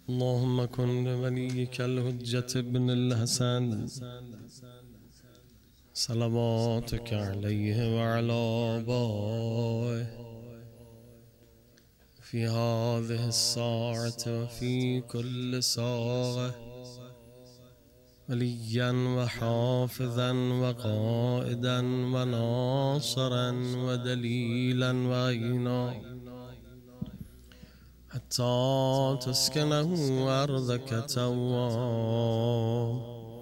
اللهم كن لوليك الحجة ابن الحسن صلواتك عليه وعلى آبائه في هذه الساعة وفي كل ساعة وليا وحافظا وقائدا وناصرا ودليلا وعينا حتى تسكنه أرضك تواب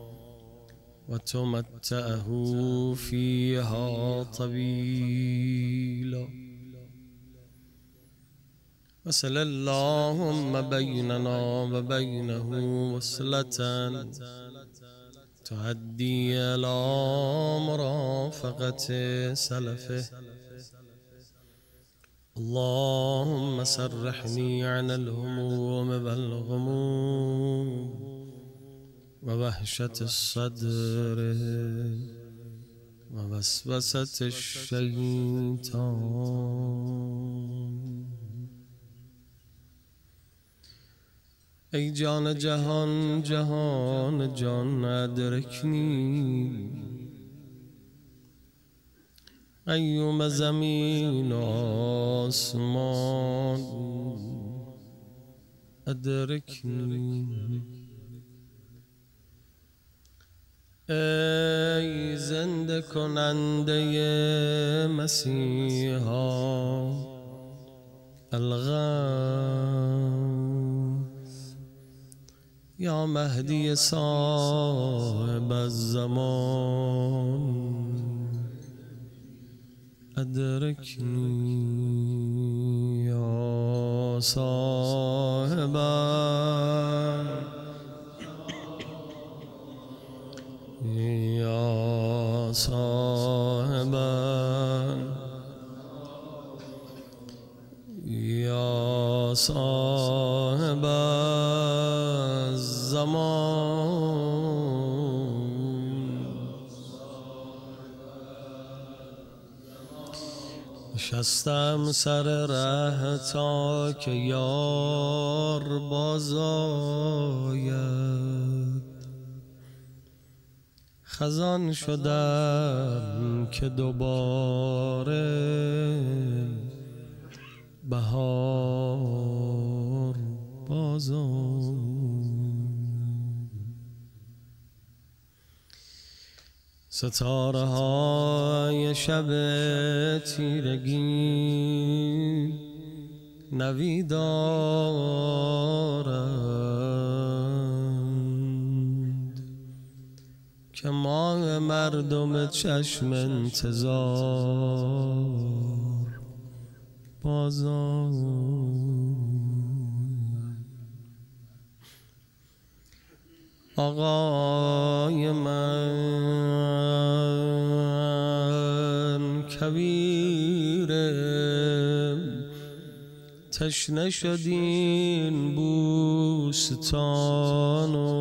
وتمتعه فيها طويلا وصل اللهم بيننا وبينه وصلة تهدي إلى مرافقة سلفه. اللهم سرحني عن الهموم والغموم ووهشة الصدر ووسوسة الشيطان. ای جان جهان جهان جان ادرکنی، ایوم زمین آسمان ادرکنی. ای زنده کننده مسیحا الغوث، یا مهدی صاحب الزمان ادرکنی. یا صاحب یا صاحب یا صاحب الزمان. نشستم سر ره تا که یار باز آید، خزان شدم که دوباره بهار باز آید. ستاره های شب تیرگی نوی دارند که ما مردم چشم انتظار باز آید. آقای من کبیره، تشنه شدین بوستان و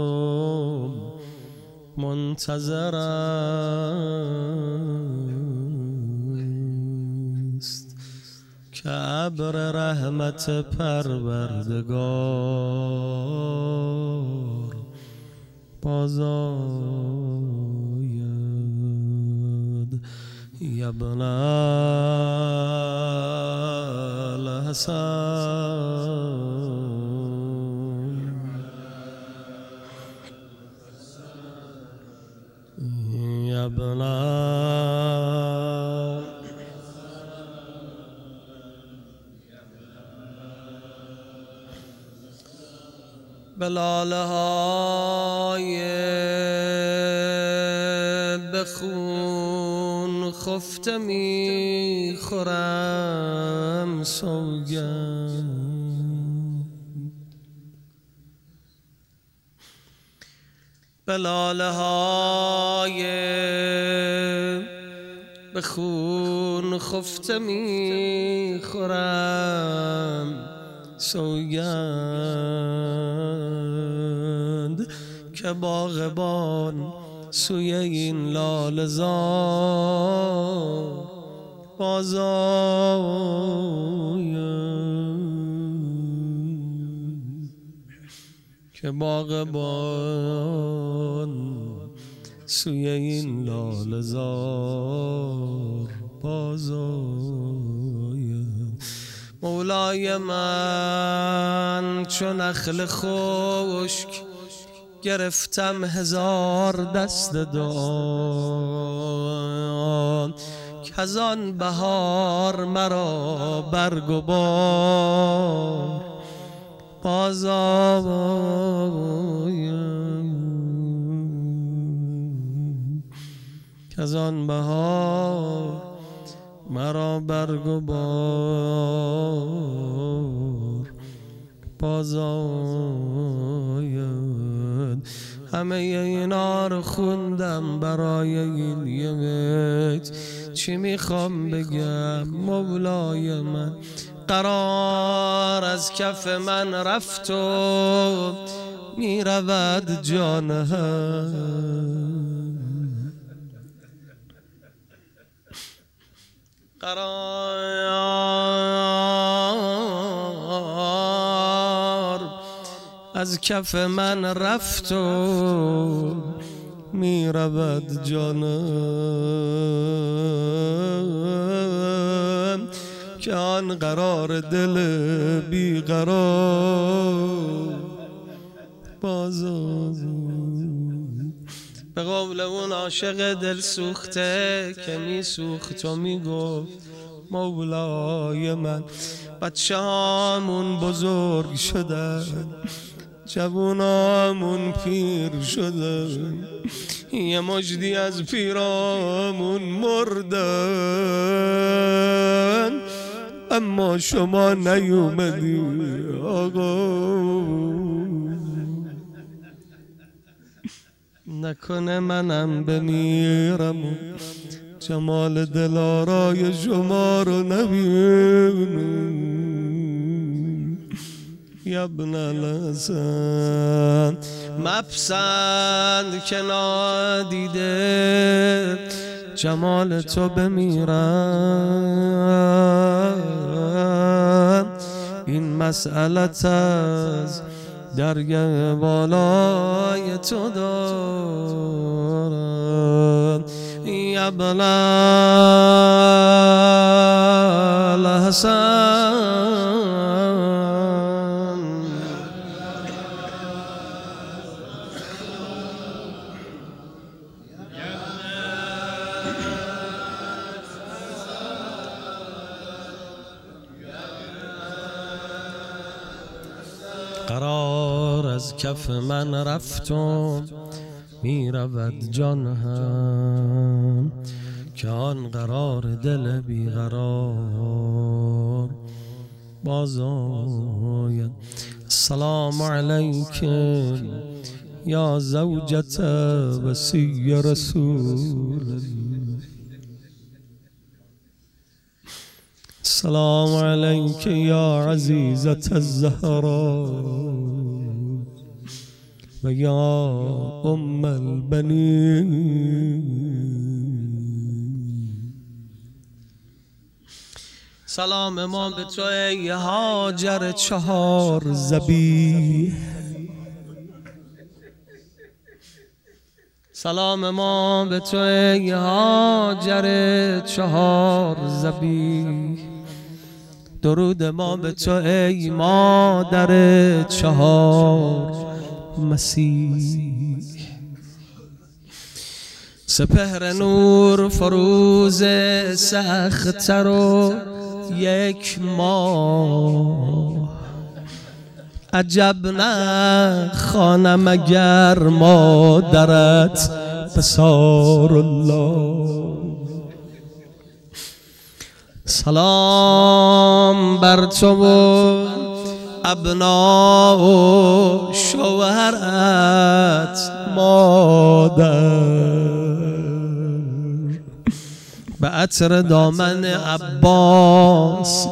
منتظرست که ابر رحمت پروردگار باز آید. یا ابن الحسن، یا ابن بلاله های بخون خفته می خورم سوگند، بلاله های بخون خفته می خورم سوگند که باغبان سوی این لاله زار باز آید. که باغبان سوی این لاله زار بازآید. مولای من چون نخل خشک گرفتم هزار دست داد، کز آن بهار مرا برگ و بار بازآید. کز آن بهار مرا برگ و بار بازآید. همه اینا رو خوندم برای این یه بیت، چی میخوام بگم مولای من؟ قرار از کف من رفت و میرود جان هم، قرار از کف من رفت و میرود جانم، که آن قرار دل بیقرار بازآید. به قول اون عاشق دل سوخته که میسوخت و میگفت مولای من بچه هامون بزرگ شدن، جوونامون پیر شدن، یه مجدی از پیرامون مردن، اما شما نیومدی آقا. نکنه منم بمیرم و جمال دلارای شما رو نبینم. یبن الحسن مپسند که نادیده جمال تو بمیرم، این مسئلت از درگه بالای تو دارم. یبن الحسن قرار از کف من رفت و میرود جان هم، که آن قرار دل بیقرار بازآید. السلام علیک یا زوجة وصی رسول الله، السلام علیک یا عزیزة الزهراء و یا ام البنین. سلام ما به تو ای هاجر چهار ذبیح، سلام ما به تو ای هاجر چهار ذبیح، درود ما به تو ای مادر چهار مسیح. سپهر نور فروز سختر و یک ماه، عجب نه خانم اگر مادرت بسار الله. سلام بر تو و ابنا و شوهرت مادر، به عطر دامن عباس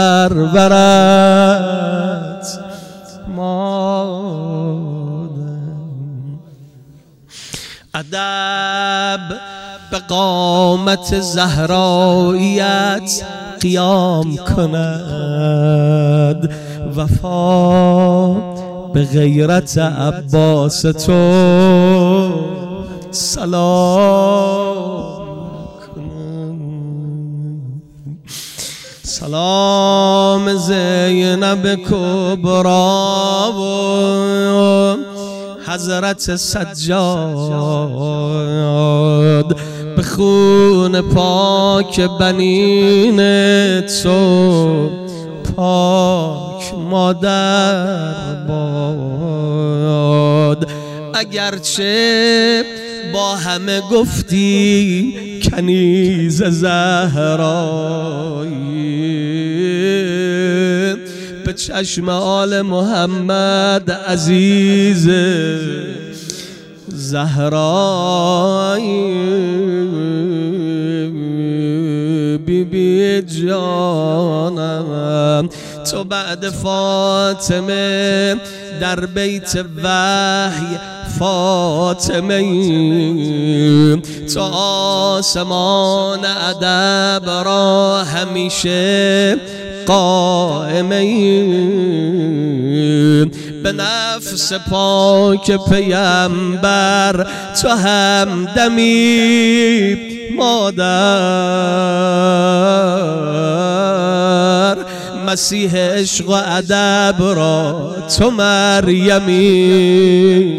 پرورت مادر. ادب به قامت زهراییت قیام کند، وفا به غیرت عباس تو سلام سلام زینب کبرا و حضرت سجاد به خون پاک بنین تو پاک مادر باد. اگرچه با همه گفتی کنیز زهرایی، به چشم آل محمد عزیز زهرایی، بی جانم تو بعد فاطمه در بیت وحی فاطمه تو آسمان ادب را همیشه قائمه به نفس پاک پیامبر تو همدمی مادر مسیح عشق و ادب را تو مریمی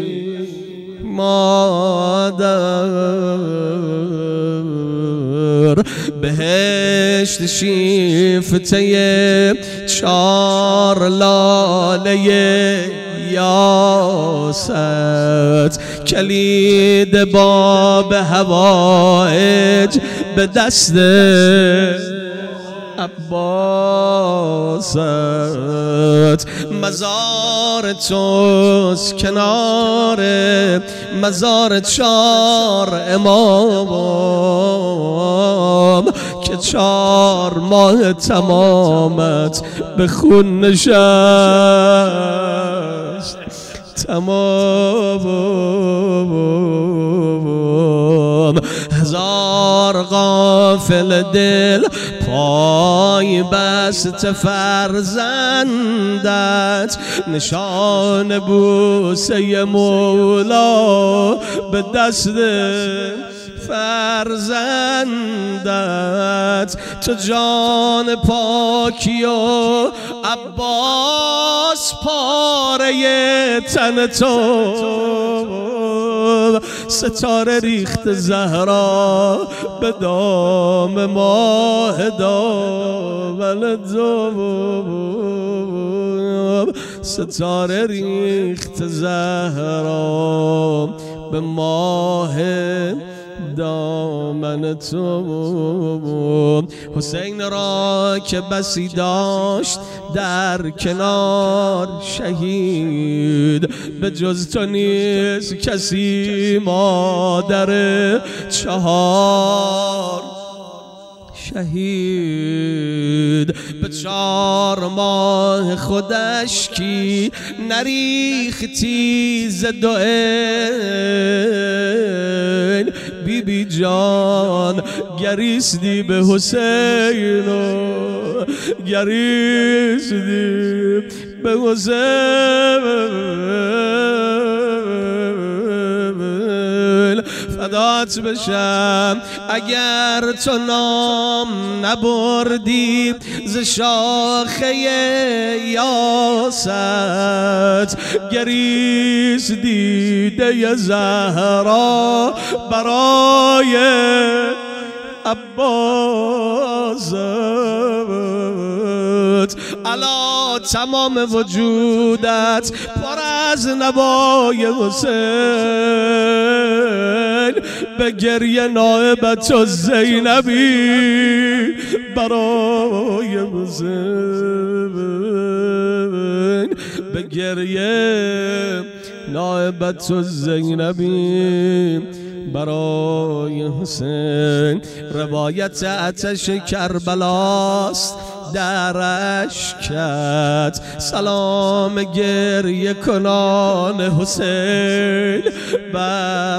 مادر بهشت شیفته 4 لاله یاست کلید باب حوائج به دست عباست. مزار توست کنار مزار 4 امام که 4 ماه تمامت به خون نشست تمام. 1000 غافل دل پای بست فرزندت نشان بوسه مولا به دست فرزندت تو جان پاکی و عباس پاره تن تو ستاره ریخت زهرا به دام ماه دامن دوم ستاره ریخت زهرا به ماه دامن تو. حسین را که بسی داشت در کنار شهید به جز تو نیست کسی مادر 4 شهید به 4 ماه خودش کی نریختی ز دوئین بی بی جان گریستی به حسین و گریستی به حسین فدات بشم اگر تو نام نبردی ز شاخه یاست گریز دیده زهرا برای عباست. علا تمام وجودت پر از نوای حسین به گریه نائبت و زینبی برای حسین به گریه نائبت و زینبی برای حسین. روایت آتش کربلاست در اشکت سلام گریه کنان حسین بر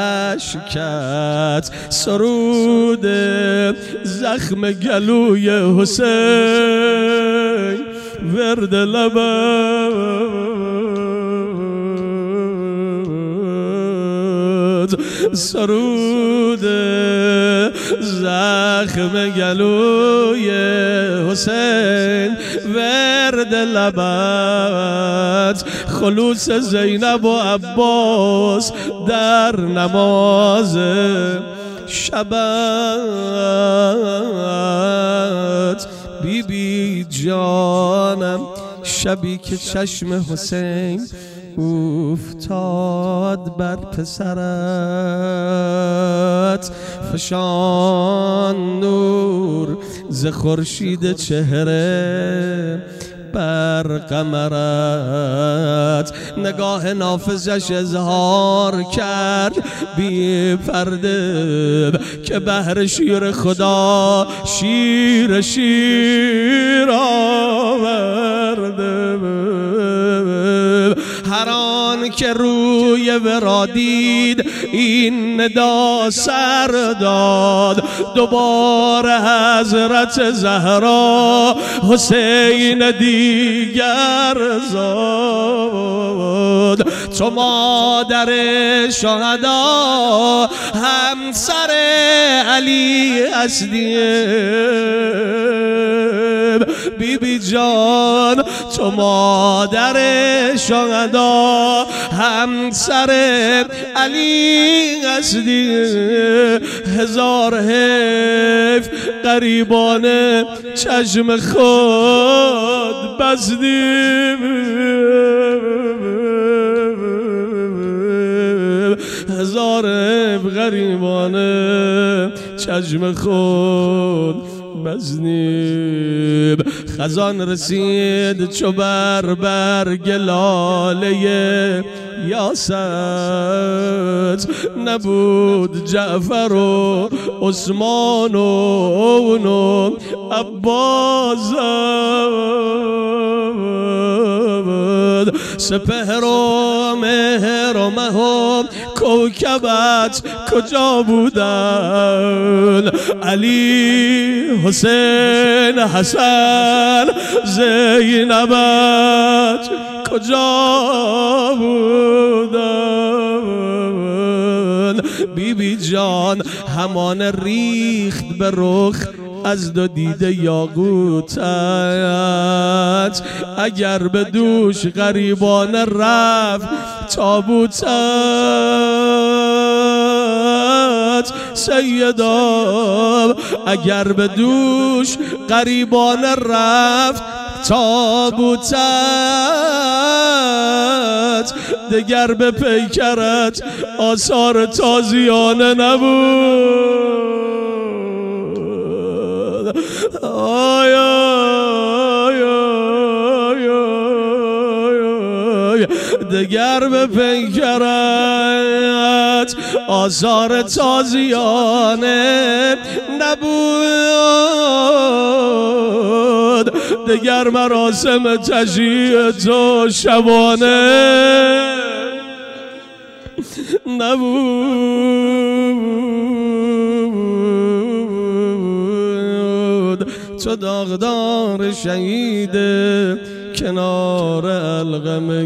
اشکت سرود زخم گلوی حسین ورد لبم سرود زخم گلوی حسین ورد لبت خلوص زینب و عباس در نماز شبت بی بی جانم شبی که چشم حسین افتاد بر پسرت فشان نور ز خورشید چهره بر قمرت نگاه نافذش اظهار کرد بی پرده که بهر شیر خدا شیر آورده هر آن که روی ورا دید این ندا سر داد دوباره حضرت زهرا حسین دیگر زاد تو مادر شهدا همسر علی هستی بی بی جان تو مادر شهدا همسر علی هستی هزار حیف غریبانه چشم خود بستی هزار حیف غریبانه چشم خود بزنیب خزان رسید چو بر برگ لاله یاست نبود جعفر و عثمان و اون و عباس سپهر و مهر و مه و کوکبت کجا بودن علی حسین حسن زینبت کجا بودن بی بی جان همان ریخت به رخ از دو دیده یاقوتت اگر به دوش غریبانه رفت تابوتت سیدا اگر به دوش غریبانه رفت تابوتت دگر به پیکرت آثار تازیانه نبود دگر به پیکرت آثار تازیانه نبود دگر مراسم تشییع تو شبانه نبود تو داغدار شهید کنار القمه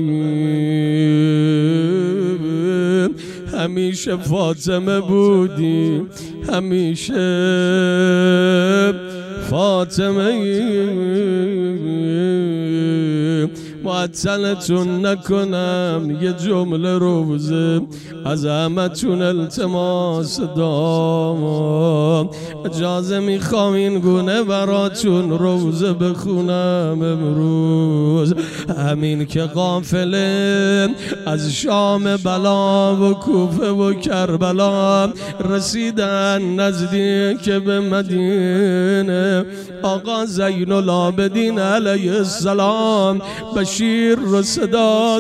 همیشه فاطمه بودی همیشه فاطمه معطلتون نکنم یه جمله روزه از همتون التماس دارم اجازه میخوام این گونه براتون روزه بخونم امروز همین که قافله از شام بلا و کوفه و کربلا رسیدن نزدیک به مدینه آقا زین العابدین علیه السلام بشیر رو صدا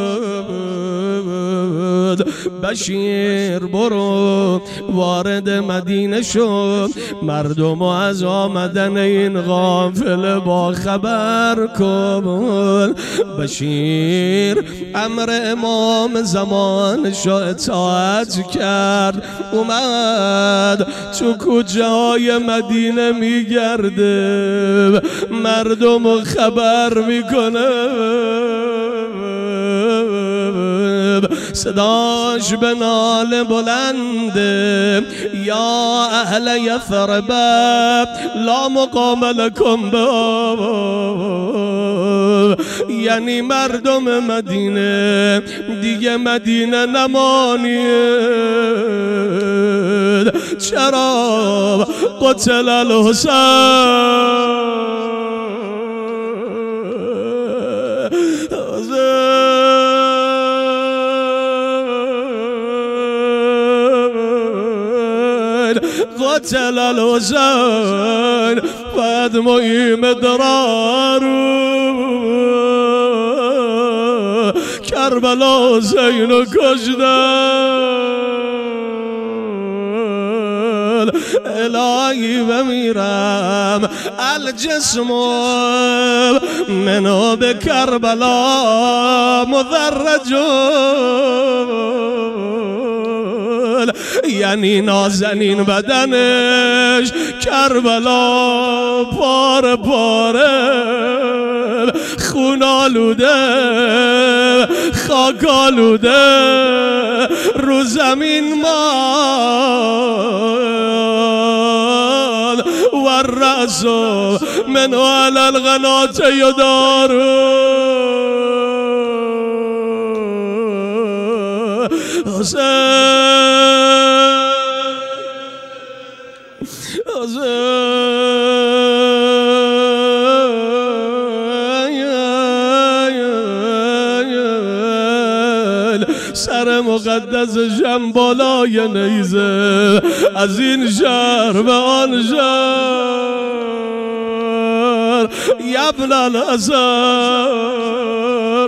زد بشیر برو وارد مدینه شد مردم از آمدن این قافله با خبر کن بشیر امر امام زمانش اطاعت کرد اومد تو کوچه های مدینه میگرده مردم خبر میکنه صداش به ناله بلنده یا اهل یثرب لا مقام لکم یعنی مردم مدینه دیگه مدینه نمانید. چرا؟ قتل الحسین قتل الحسین فدموی مدرارو کربلا حسینو کشتن. الهی بمیرم الجسم منو به کربلا مدرجون یعنی نازنین بدنش کربلا پاره پاره خون آلوده خاک آلوده رو زمین مان و الرأس من علی القناة یدارو سر مقدسشم بالای نیزه از این شهر به آن شهر یبن الحسن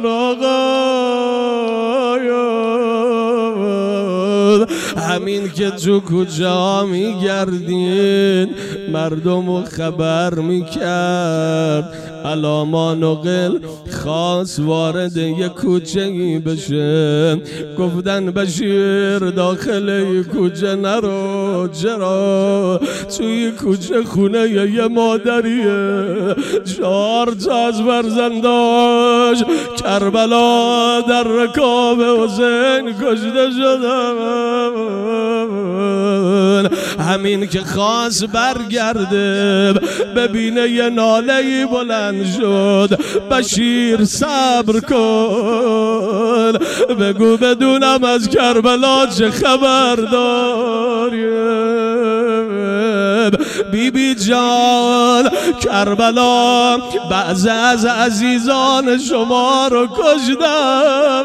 آقایان. همین که تو کجا میگردین مردمو خبر میکرد علاما نقل خاص وارد یک کوچه‌ای بشه گفتن بشیر داخل یک کوچه نرو. چرا؟ توی کوچه خونه یه مادریه 4 تا از فرزنداش کربلا در رکاب حسین کشته شدن. همین که خواست برگرده ببینه یه ناله‌ای بلند شد بشیر صبر کن بگو بدونم از کربلا چه خبر داریم. بی جان کربلا بعض از عزیزان شما رو کشتن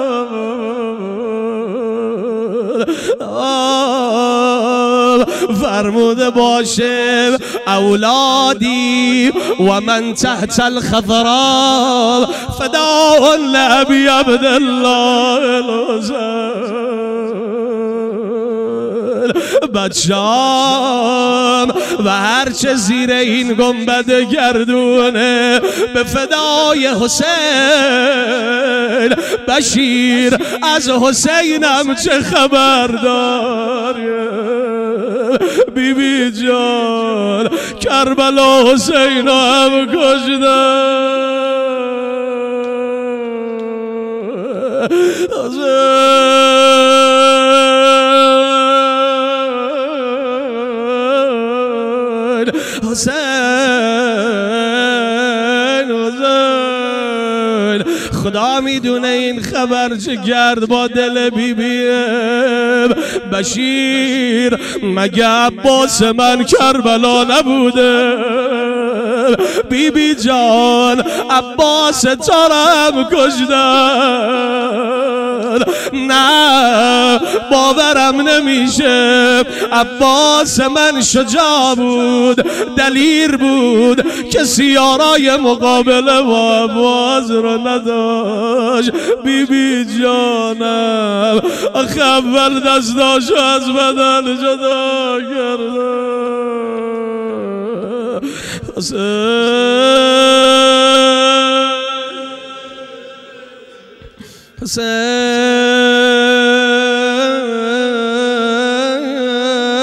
فرموده باشه اولادی و من تحت الخضراء فداء لأبی عبدالله الحسین. بچه‌ام و هرچه زیر این گنبد گردونه به فدای حسین بشیر از حسینم چه خبر داری؟ بی جان کربلا حسین هم کشتن. حسین خدا میدونه این خبر چه کرد با دل بیبیم. بشیر مگه عباس من کربلا نبوده؟ بیبی جان عباس تارم کشتن. نه باورم نمیشه عباس من شجاع بود دلیر بود کسی یارای مقابله با عباس رو نداشت. بیبی جانم آخه اول دستاشو از بدن جدا کردم.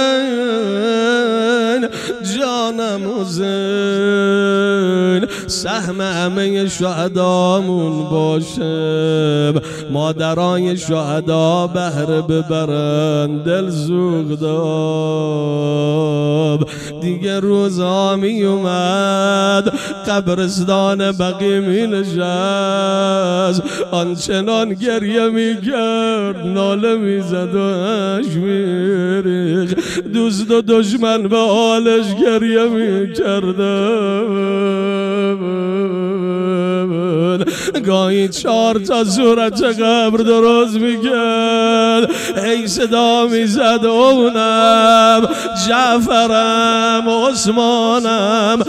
حسین جانم حسین سهم همه شهدامون باشه، مادرای شهدا بهره ببرن دل زوغداب. دیگه روزا می اومد قبرستان بقی می نشست، آنچنان گریه می کرد، ناله می زد و اشک می ریخت، دوست و دشمن به حالش گریه می کردن. گاهی 4 تا صورت قبر درست می کرد، ای صدا می زد اونم جعفرم، عثمانم،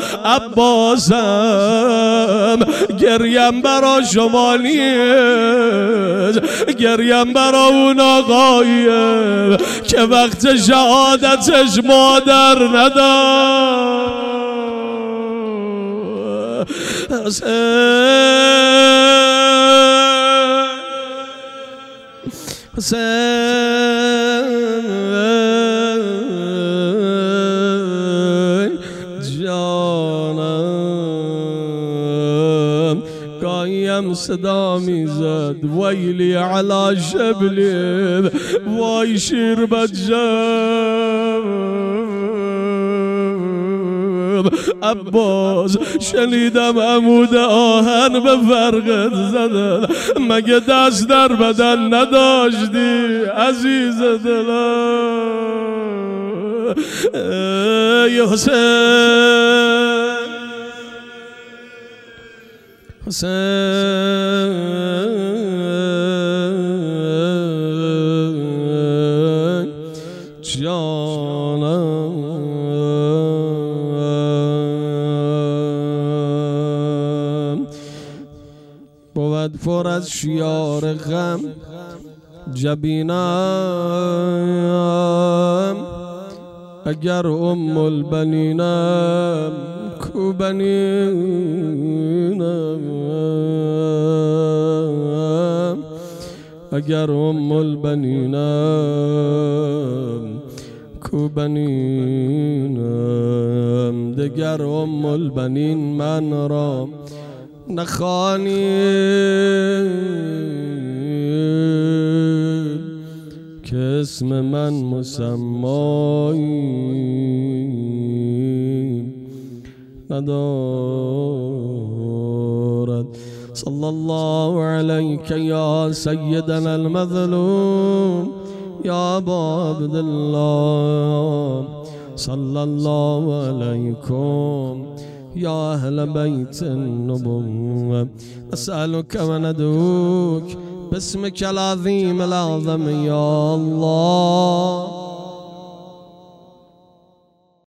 عباسم. گریم برا شما نیست، گریم برا اون آقایه که وقت شهادتش مادر نداشت. حسین جانم، گاهیم صدا میزد ویلی علی شبلی، وای شیر بجم. عباس شنیدم عمود آهن به فرقت زدن، مگه دست در بدن نداشتی عزیز دلم؟ ای حسین، حسین جانم. بود پر از شیار غم جبینم، اگر البنینم کو بنینم، اگر البنینم کو بنینم. دگر البنین من را نخوانی که اسم من مسمایی ندارد. صلی الله علیک یا سیدنا المظلوم یا ابا عبدالله، صلی الله علیکم یا اهل بیت النبوة. اسألك و ندعوك باسمك العظیم الأعظم یا الله.